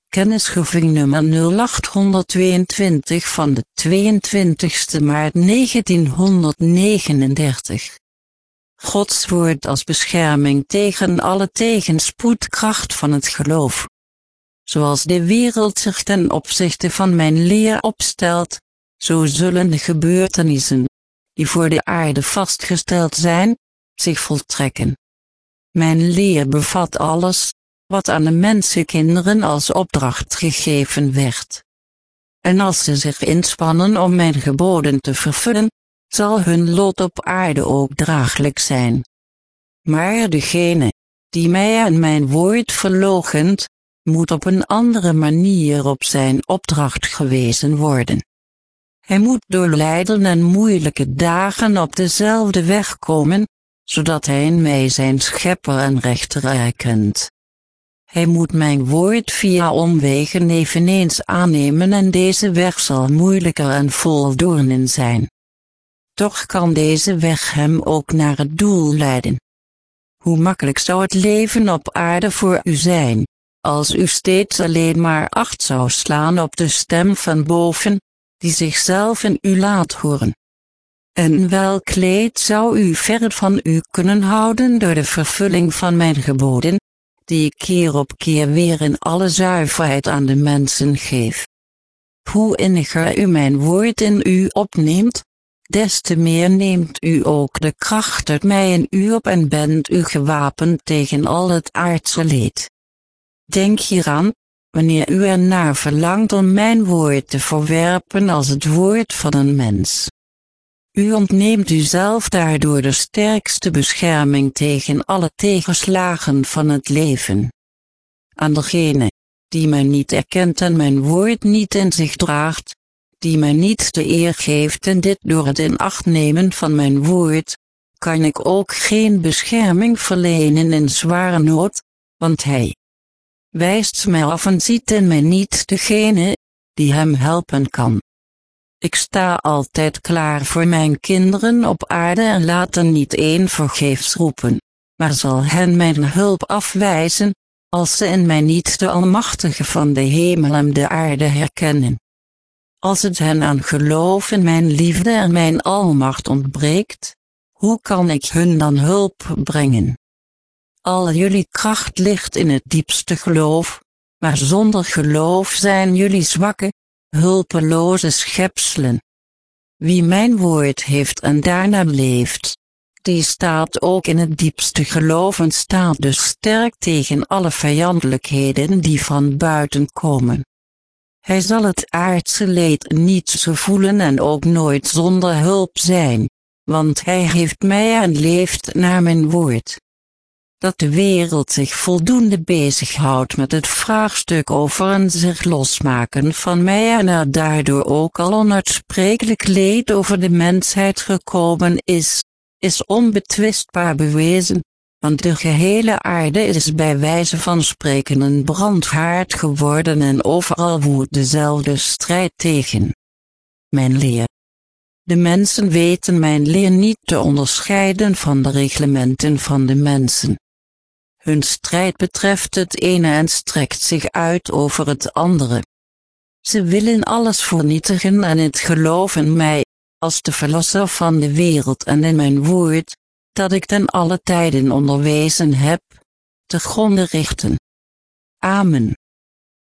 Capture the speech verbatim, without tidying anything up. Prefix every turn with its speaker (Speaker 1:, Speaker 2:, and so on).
Speaker 1: Kennisgeving nummer nul acht tweeëntwintig van de tweeëntwintigste maart negentienhonderdnegenendertig. Gods woord als bescherming tegen alle tegenspoedkracht van het geloof. Zoals de wereld zich ten opzichte van mijn leer opstelt, zo zullen de gebeurtenissen, die voor de aarde vastgesteld zijn, zich voltrekken. Mijn leer bevat alles, wat aan de mensenkinderen als opdracht gegeven werd. En als ze zich inspannen om mijn geboden te vervullen, zal hun lot op aarde ook draaglijk zijn. Maar degene, die mij en mijn woord verloochent, moet op een andere manier op zijn opdracht gewezen worden. Hij moet door lijden en moeilijke dagen op dezelfde weg komen, zodat hij in mij zijn schepper en rechter erkent. Hij moet mijn woord via omwegen eveneens aannemen en deze weg zal moeilijker en vol doornen zijn. Toch kan deze weg hem ook naar het doel leiden. Hoe makkelijk zou het leven op aarde voor u zijn, als u steeds alleen maar acht zou slaan op de stem van boven, die zichzelf in u laat horen. En welk leed zou u ver van u kunnen houden door de vervulling van mijn geboden, die ik keer op keer weer in alle zuiverheid aan de mensen geef. Hoe inniger u mijn woord in u opneemt, des te meer neemt u ook de kracht uit mij in u op en bent u gewapend tegen al het aardse leed. Denk hieraan, wanneer u ernaar verlangt om mijn woord te verwerpen als het woord van een mens. U ontneemt uzelf daardoor de sterkste bescherming tegen alle tegenslagen van het leven. Aan degene, die mij niet erkent en mijn woord niet in zich draagt, die mij niet de eer geeft en dit door het in acht nemen van mijn woord, kan ik ook geen bescherming verlenen in zware nood, want hij wijst mij af en ziet in mij niet degene, die hem helpen kan. Ik sta altijd klaar voor mijn kinderen op aarde en laat er niet één vergeefs roepen, maar zal hen mijn hulp afwijzen, als ze in mij niet de Almachtige van de hemel en de aarde herkennen. Als het hen aan geloof in mijn liefde en mijn almacht ontbreekt, hoe kan ik hun dan hulp brengen? Al jullie kracht ligt in het diepste geloof, maar zonder geloof zijn jullie zwakke, hulpeloze schepselen. Wie mijn woord heeft en daarna leeft, die staat ook in het diepste geloof en staat dus sterk tegen alle vijandelijkheden die van buiten komen. Hij zal het aardse leed niet zo voelen en ook nooit zonder hulp zijn, want hij heeft mij en leeft naar mijn woord. Dat de wereld zich voldoende bezighoudt met het vraagstuk over en zich losmaken van mij en er daardoor ook al onuitsprekelijk leed over de mensheid gekomen is, is onbetwistbaar bewezen, want de gehele aarde is bij wijze van spreken een brandhaard geworden en overal woedt dezelfde strijd tegen mijn leer. De mensen weten mijn leer niet te onderscheiden van de reglementen van de mensen. Hun strijd betreft het ene en strekt zich uit over het andere. Ze willen alles vernietigen en het geloof in mij, als de verlosser van de wereld en in mijn woord, dat ik ten alle tijden onderwezen heb, te gronde richten. Amen.